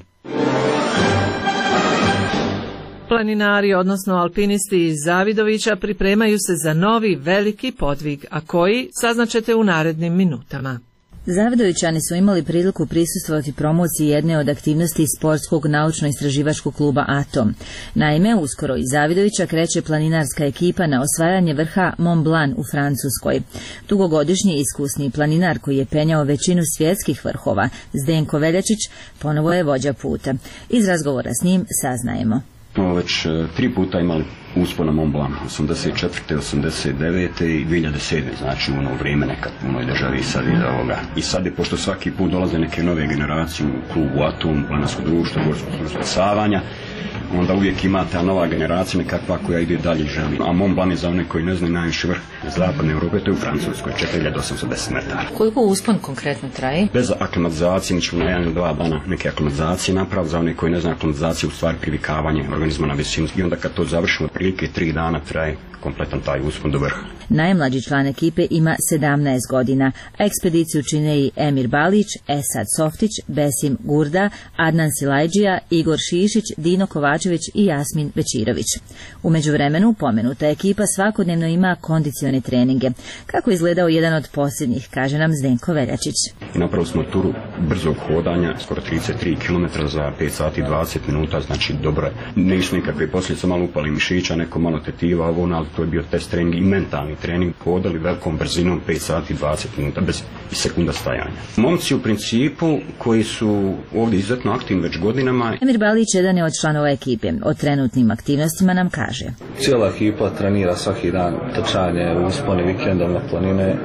S1: Planinari, odnosno alpinisti iz Zavidovića, pripremaju se za novi veliki podvig, a koji saznaćete u narednim minutama.
S26: Zavidovićani su imali priliku prisustvovati promociji jedne od aktivnosti sportskog naučno-istraživačkog kluba Atom. Naime, uskoro iz Zavidovića kreće planinarska ekipa na osvajanje vrha Mont Blanc u Francuskoj. Dugogodišnji iskusni planinar koji je penjao većinu svjetskih vrhova, Zdenko Veljačić, ponovo je vođa puta. Iz razgovora s njim saznajemo.
S27: Smo već tri puta imali uspon na Mont Blanc, osamdeset četvrte, osamdeset devete i dvije hiljade sedme, znači u ono vrijeme nekad u onoj državi i sad je ovoga. I sad je, pošto svaki put dolaze neke nove generacije u klubu Atom, planinarsko društvo, gorsko spasavanja, onda uvijek ima ta nova generacija nekakva koja ide dalje i želi. A Mont Blanc je za one koji ne znaju najviši vrh zapadne Europe, to je u Francuskoj, četiri hiljade osamsto deset metara.
S26: Koliko uspon konkretno traje?
S27: Bez aklimatizacije, mi ćemo na jedan ili dva dana neke aklimatizacije napraviti. Za one koji ne znaju, aklimatizacija u stvari privikavanje organizma na visinu. I onda kad to završimo, prilike tri dana traje kompletan taj uspon do vrha.
S26: Najmlađi član ekipe ima sedamnaest godina, a ekspediciju čine i Emir Balić, Esad Softić, Besim Gurda, Adnan Silajđija, Igor Šišić, Dino Kovačević i Jasmin Bečirović. U međuvremenu pomenuta ekipa svakodnevno ima kondicione treninge. Kako je izgledao jedan od posljednjih, kaže nam Zdenko Veljačić.
S27: I napravili smo turu brzog hodanja, skoro trideset tri kilometra za pet sati i dvadeset minuta, znači dobro. Nisu nikakve posljedice, malo upali mišića, neko malo tetiva, ovo, ali to je bio test trening i mentalni trening, hodali velikom brzinom pet sati i dvadeset minuta bez i sekunda stajanja. Momci u principu koji su ovdje izuzetno aktivni već godinama.
S26: Emir Balić jedan je od članova ekipe. O trenutnim aktivnostima nam kaže.
S6: Cijela ekipa trenira svaki dan trčanje, usponi vikendom na planine,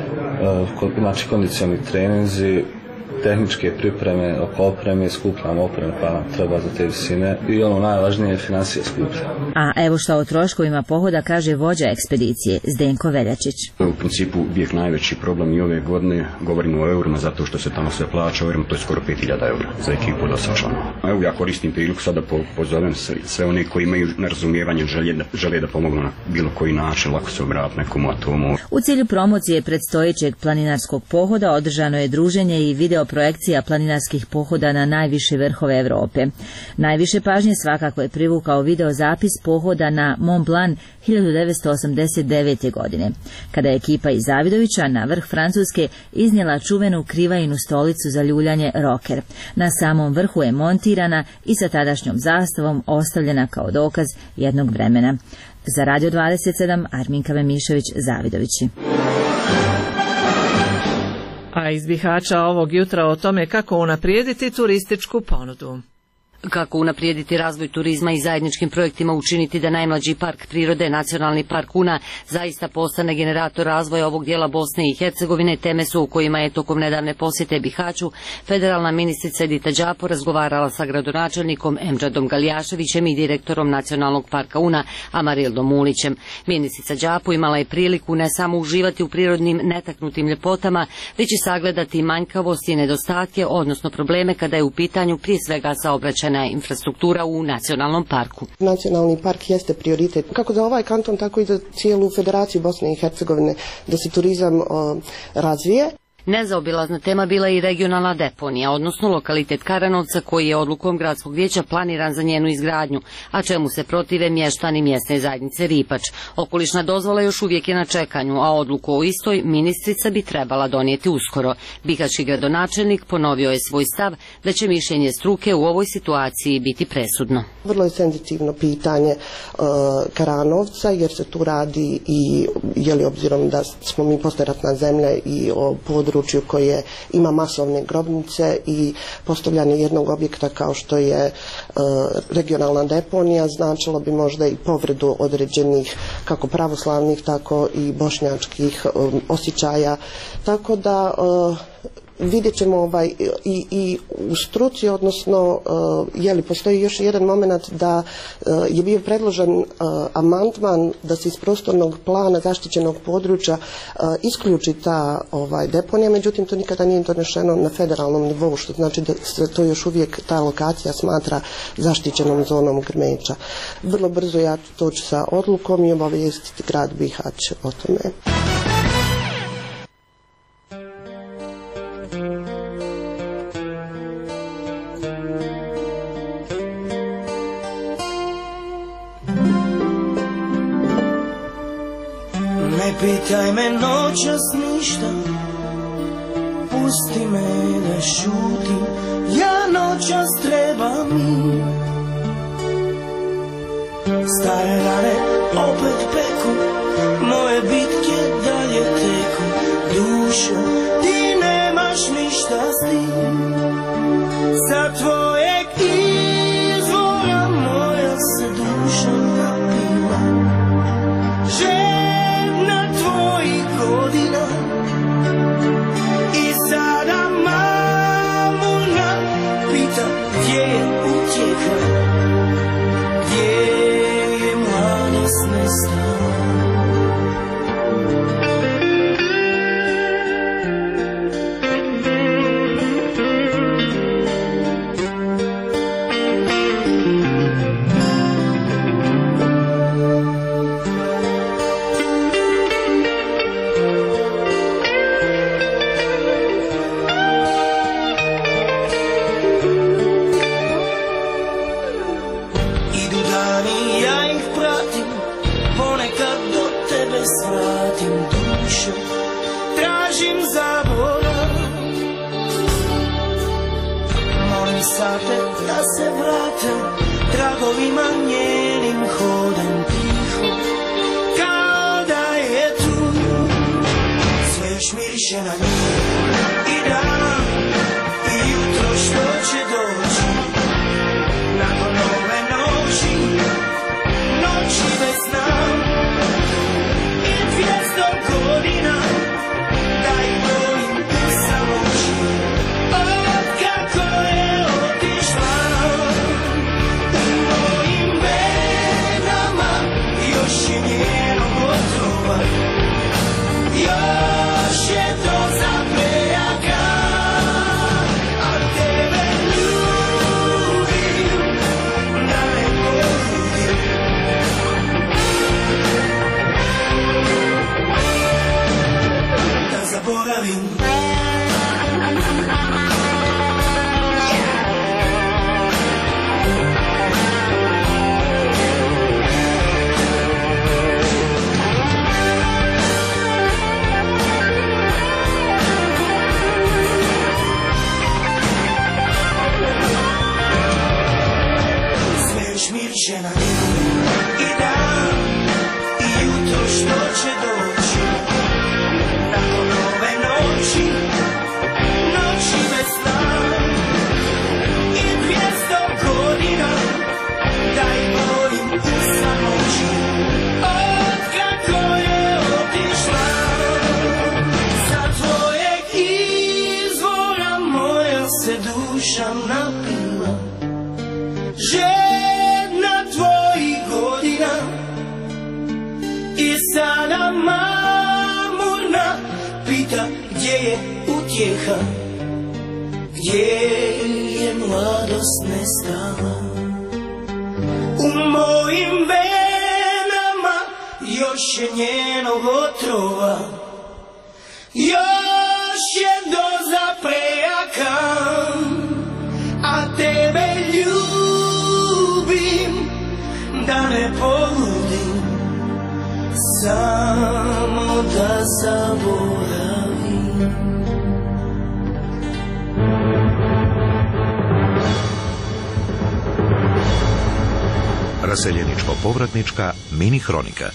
S6: znači kondicioni treninzi, tehničke pripreme, oko opreme, skupljamo opreme pa nam treba za te visine i ono najvažnije je financije skupljamo.
S26: A evo što o troškovima pohoda kaže vođa ekspedicije Zdenko Veljačić.
S27: U principu uvijek najveći problem i ove godine, govorimo o eurima zato što se tamo sve plaća, o eurima, to je skoro pet hiljada eura za ekipu od osam članova. Evo ja koristim priliku sada po, pozovem sve, sve one koji imaju nerazumijevanje, želje da, žele da pomognu na bilo koji način, lako se obrati nekom atomu.
S26: U cilju promocije predstojećeg planinarskog pohoda održano je druženje i video projekcija planinarskih pohoda na najviše vrhove Europe. Najviše pažnje svakako je privukao video zapis pohoda na Mont Blanc hiljadu devetsto osamdeset devete. godine, kada je ekipa iz Zavidovića na vrh Francuske iznijela čuvenu krivajinu stolicu za ljuljanje Rocker. Na samom vrhu je montirana i sa tadašnjom zastavom ostavljena kao dokaz jednog vremena. Za Radio dvadeset sedam, Arminka Vemišević, Zavidovići.
S1: A iz Bihaća ovog jutra o tome kako unaprijediti turističku ponudu.
S10: Kako unaprijediti razvoj turizma i zajedničkim projektima učiniti da najmlađi park prirode, Nacionalni park Una, zaista postane generator razvoja ovog dijela Bosne i Hercegovine, teme su u kojima je tokom nedavne posjete Bihaću federalna ministrica Edita Đapo razgovarala sa gradonačelnikom Emdžadom Galijaševićem i direktorom Nacionalnog parka Una Amarildom Mulićem. Ministrica Đapo imala je priliku ne samo uživati u prirodnim netaknutim ljepotama, već i sagledati manjkavosti i nedostatke, odnosno probleme kada je u pitanju prije svega saobraćajna infrastruktura u nacionalnom parku.
S11: Nacionalni park jeste prioritet kako za ovaj kanton, tako i za cijelu Federaciju Bosne i Hercegovine da se turizam o, razvije.
S10: Nezaobilazna tema bila je i regionalna deponija, odnosno lokalitet Karanovca koji je odlukom gradskog vijeća planiran za njenu izgradnju, a čemu se protive mještani mjesne zajednice Ripač. Okolišna dozvola još uvijek je na čekanju, a odluku o istoj ministrica bi trebala donijeti uskoro. Bihaćki gradonačelnik ponovio je svoj stav da će mišljenje struke u ovoj situaciji biti presudno.
S11: Vrlo je senzitivno pitanje uh, Karanovca jer se tu radi i je li obzirom da smo mi poslijeratna zemlja i o području koje ima masovne grobnice i postavljanje jednog objekta kao što je e, regionalna deponija značilo bi možda i povredu određenih kako pravoslavnih tako i bošnjačkih e, osjećaja, tako da e, vidjet ćemo ovaj, i, i u struci, odnosno uh, je li postoji još jedan moment da uh, je bio predložen uh, amandman da se iz prostornog plana zaštićenog područja uh, isključi ta ovaj, deponija, međutim to nikada nije donešeno na federalnom nivou, što znači da se to još uvijek ta lokacija smatra zaštićenom zonom Grmeća. Vrlo brzo ja ću doći sa odlukom i obavijestiti grad Bihać o tome.
S15: Ne pitaj me noćas ništa, pusti me da šutim, ja noćas trebam mir. Stare rane opet peku, moje bitke dalje teku, dušo ti nemaš ništa s tim. Sa tvojeg izvora moja se duša napila, žedna tvojih godina. I sada mamuna pita gdje je utjeha, vratim dušu, tražim zaborav. Molim sate da se vrate, tragovima njenim hodam tiho, kao da je tu. Sve još miriše na nju i dan i jutro što će doći. Nakon ove noći, noći bez sna i dvjesto godina da ih brojim u samoći. O, kako je otišla u mojim venama, još je njenog otrova, još je doza prejaka, a tebe ljubim da ne poludim, da zaboravim. Sve još miriše na nju i dan i jutro što će doći. Nakon ove noći, noći bez sna i dvjesto godina da ih brojim u samoći. Od kako je otišla, sa tvojeg izvora moja se duša napila, žedna tvojih godina i sada mamurna pita gdje je utjeha, gdje je mladost nestala. U mojim venama još je njenog otrova, još je doza prejaka, a tebe ljubim da ne poludim, samo da zaboravim.
S4: Raseljeničko-povratnička mini hronika.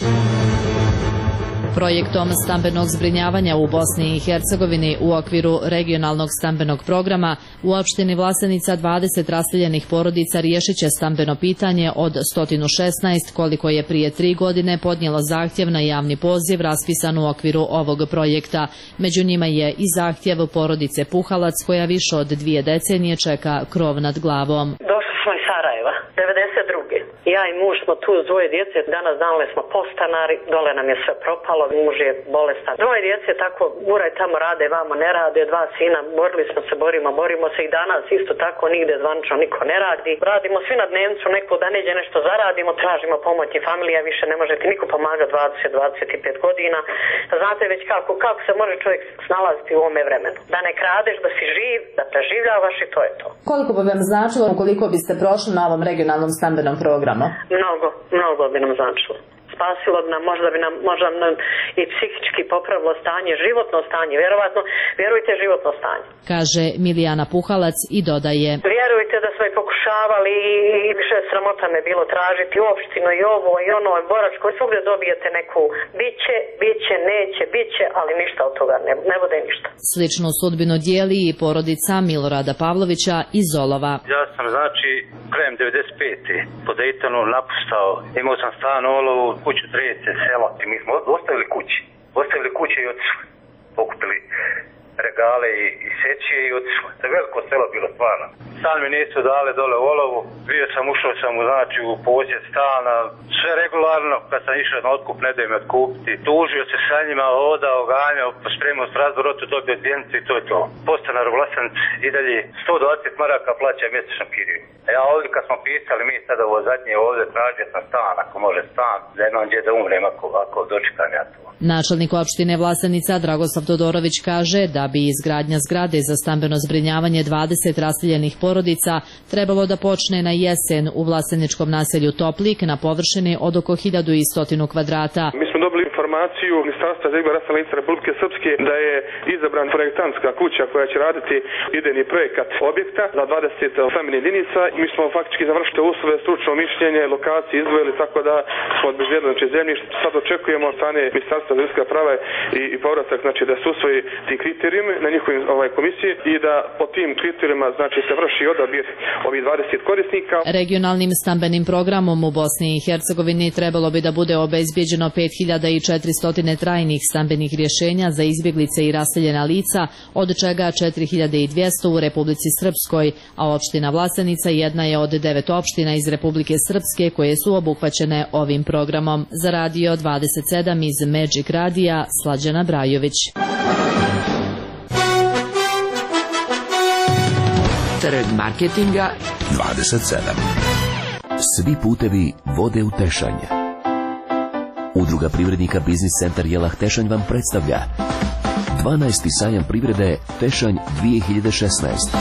S3: Projektom stambenog zbrinjavanja u Bosni i Hercegovini u okviru regionalnog stambenog programa u opštini Vlasenica dvadeset raseljenih porodica riješit će stambeno pitanje od sto šesnaest koliko je prije tri godine podnijelo zahtjev na javni poziv raspisan u okviru ovog projekta. Među njima je i zahtjev porodice Puhalac koja više od dvije decenije čeka krov nad glavom.
S14: Došli smo iz Sarajeva, devedeset druge Ja i muž smo tu s dvoje djece, danas danle smo postanari, dole nam je sve propalo, muž je bolestan. Dvoje djece tako guraj tamo rade, vamo ne rade, dva sina, borili smo se, borimo, borimo se i danas isto tako nigde zvanično niko ne radi. Radimo svi na dnevnicu, neko da neđe nešto zaradimo, tražimo pomoći familija, više ne možete niko pomagati dvadeset do dvadeset pet godina. Znate već kako, kako se može čovjek snalaziti u ovome vremenu. Da ne kradeš, da si živ, da preživljavaš i to je to.
S3: Koliko bi vam značilo ukoliko biste prošli na ovom regionalnom stambenom programu?
S14: Mnogo, mnogo bi nam značilo. Spasilo bi nam, možda bi nam, možda nam i psihički popravilo stanje, životno stanje, vjerovatno, vjerujte životno stanje.
S3: Kaže Milijana Puhalac i dodaje.
S14: Vjerujte da smo i pokušavali i više sramota me bilo tražiti u opštinu i ovo i ono i boračko, svugdje dobijete neku biće, biće, neće, biće, ali ništa od toga, ne, ne bude ništa.
S3: Sličnu sudbinu dijeli i porodica Milorada Pavlovića iz Zolova.
S16: Ja sam znači krajem devedeset pete po Dejtonu napustao, imao sam stan u Olovu, kuću Trejece, sela, i mi smo ostavili kući, ostavili kuće i otišli, pokupili regale i, i sećije i otišli. To je veliko selo bilo stvarno. Stan mi nisu dali dole u Olovu, bio sam, ušao sam u, znači, u posjed stana, sve regularno, kad sam išao na otkup, ne da im otkupiti. Tužio se sa njima, odao, ganjao, spremio strazdu rotu, dobio djenicu i to je to. Postanar u Vlasenici i dalje sto dvadeset maraka plaća mjesečno kiriju. Ja ovdje kad smo pisali, mi sada ovo zadnje ovdje tražio sam stan, ako može stan, da imam gdje da umrem ako, ako dočekam ja to.
S3: Načelnik opštine Vlasenica Dragoslav Todorović kaže da bi izgradnja zgrade za stambeno zbrinjavanje dvadeset raseljenih porodica trebalo da počne na jesen u vlaseničkom naselju Toplik na površini od oko hiljadu sto kvadrata.
S17: Mi smo dobili informaciju
S2: informaciju Ministarstva za regionalni razvoj Republike Srpske da je izabran projektantska kuća koja će raditi idejni projekat objekta za dvadeset stambenih jedinica. Mi smo faktički završili uslove, stručno mišljenje, lokacije izdvojili, tako da smo obezbedili znači zemljište. Sad očekujemo od strane Ministarstva za ljudska prava i, i povratak znači da se usvoji ti kriterijumi na njihovim ovaj komisiji i da po tim kriterijima znači se vrši odabir ovih dvadeset korisnika.
S3: Regionalnim stambenim programom u Bosni i Hercegovini trebalo bi da bude obezbeđeno pet hiljada četiristo trajnih stambenih rješenja za izbjeglice i raseljena lica, od čega četiri hiljade dvjesto u Republici Srpskoj, a opština Vlasenica jedna je od devet opština iz Republike Srpske koje su obuhvaćene ovim programom. Za Radio dvadeset sedam iz Magic Radija, Slađana Brajović.
S19: Trg marketinga
S4: dvadeset sedam. Svi putevi vode u Tešanj. Udruga privrednika Biznis centar Jelah Tešanj vam predstavlja dvanaesti sajam privrede Tešanj dvije hiljade šesnaest.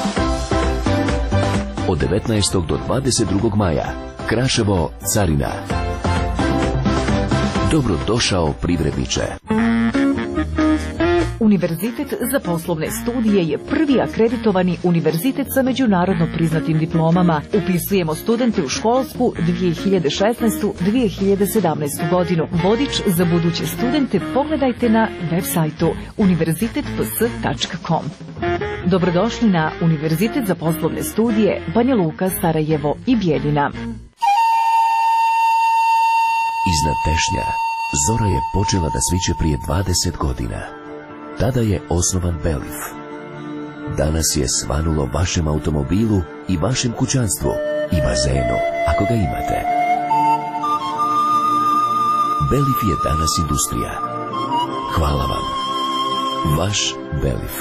S4: Od devetnaestog do dvadeset drugog maja. Kraševo, Carina. Dobrodošao privredniče.
S13: Univerzitet za poslovne studije je prvi akreditovani univerzitet sa međunarodno priznatim diplomama. Upisujemo studente u školsku dvije hiljade šesnaestu dvije hiljade sedamnaestu godinu. Vodič za buduće studente pogledajte na web sajtu univerzitet p s tačka com. Dobrodošli na Univerzitet za poslovne studije Banja Luka, Sarajevo i Bijeljina.
S4: Iznad Tešnja zora je počela da sviće prije dvadeset godina. Tada je osnovan Belif. Danas je svanulo vašem automobilu i vašem kućanstvu i bazenu, ako ga imate. Belif je danas industrija. Hvala vam. Vaš Belif.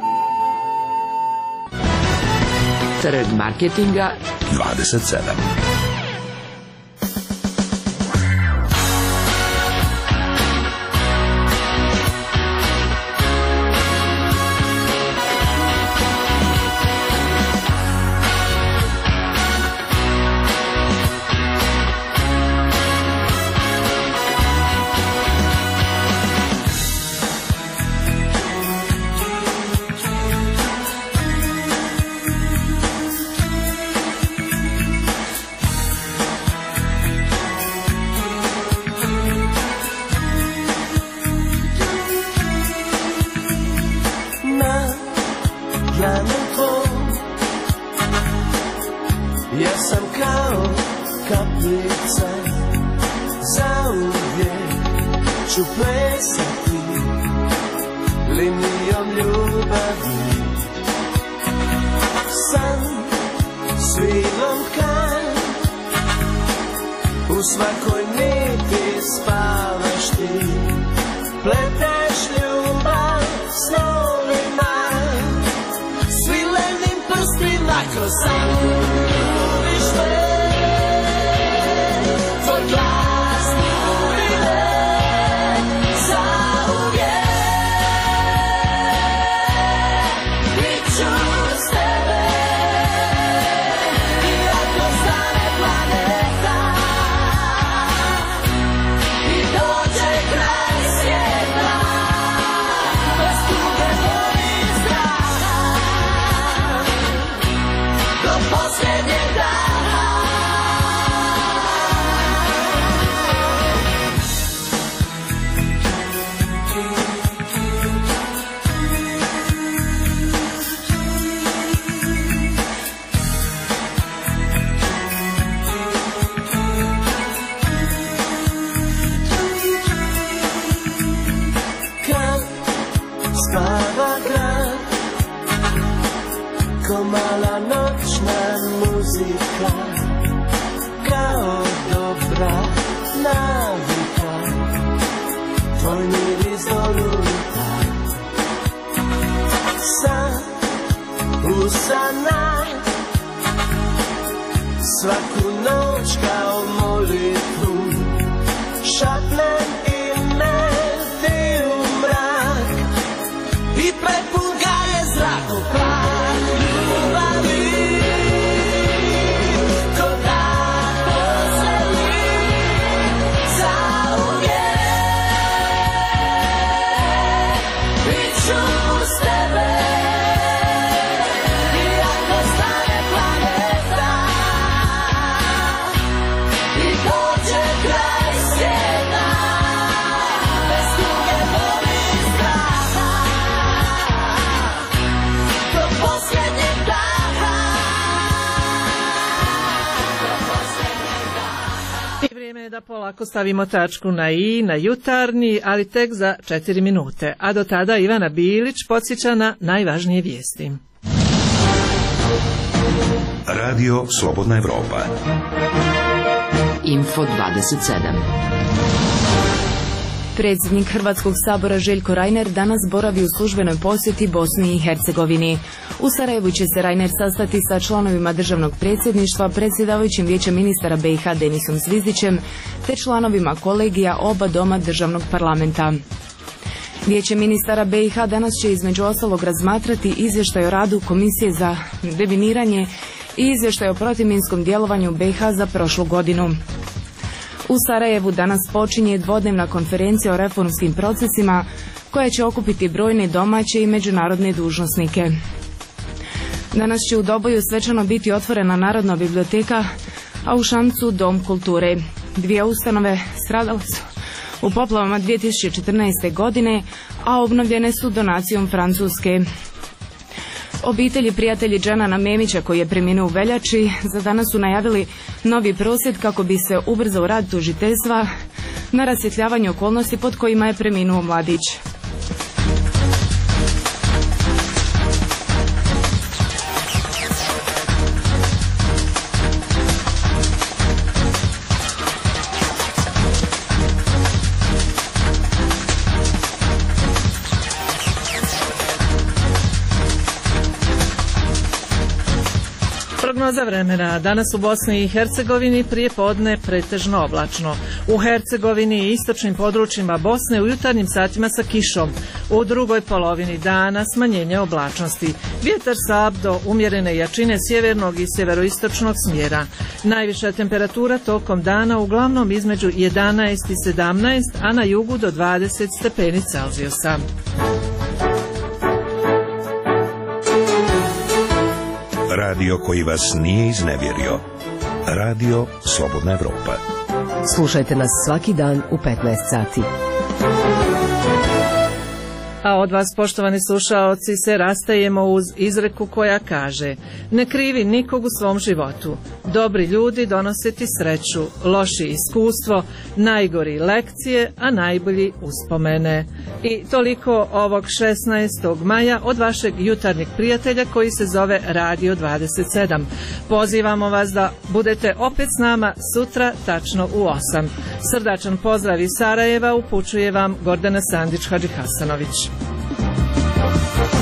S19: Trg marketinga
S4: dvadeset sedam.
S1: da polako stavimo tačku na i, na jutarnji, ali tek za četiri minute. A do tada Ivana Bilić podsjeća na najvažnije vijesti.
S5: Radio Slobodna Evropa.
S19: Info dvadeset sedam.
S17: Predsjednik Hrvatskog sabora Željko Reiner danas boravi u službenoj posjeti Bosni i Hercegovini. U Sarajevu će se Reiner sastati sa članovima državnog predsjedništva, predsjedavajućim vijećem ministara B i H Denisom Zvizdićem, te članovima kolegija oba doma državnog parlamenta. Vijeće ministara B i H danas će između ostalog razmatrati izvještaj o radu Komisije za deminiranje i izvještaj o protuminskom djelovanju B i H za prošlu godinu. U Sarajevu danas počinje dvodnevna konferencija o reformskim procesima koja će okupiti brojne domaće i međunarodne dužnosnike. Danas će u Doboju svečano biti otvorena Narodna biblioteka, a u Šamcu Dom kulture. Dvije ustanove stradale su u poplavama dvije tisuće četrnaeste. godine, a obnovljene su donacijom Francuske. Obitelji i prijatelji Džanana Memića, koji je preminuo u veljači, za danas su najavili novi prosvjed kako bi se ubrzao rad tužiteljstva na rasvjetljavanju okolnosti pod kojima je preminuo mladić.
S1: Prognoza vremena. Danas u Bosni i Hercegovini prije podne pretežno oblačno. U Hercegovini i istočnim područjima Bosne u jutarnjim satima sa kišom. U drugoj polovini dana smanjenje oblačnosti. Vjetar slab do umjerene jačine sjevernog i sjeveroistočnog smjera. Najviša temperatura tokom dana uglavnom između jedanaest i sedamnaest, a na jugu do dvadeset stepeni Celzijusa.
S5: Radio koji vas nije iznevjerio. Radio Slobodna Evropa.
S18: Slušajte nas svaki dan u petnaest sati.
S1: A od vas, poštovani slušaoci, se rastajemo uz izreku koja kaže: ne krivi nikog u svom životu. Dobri ljudi donose ti sreću, loši iskustvo, najgori lekcije, a najbolji uspomene. I toliko ovog šesnaestog maja od vašeg jutarnjeg prijatelja koji se zove Radio dvadeset sedam. Pozivamo vas da budete opet s nama sutra tačno u osam. Srdačan pozdrav iz Sarajeva upućuje vam Gordana Sandić Hadžihasanović.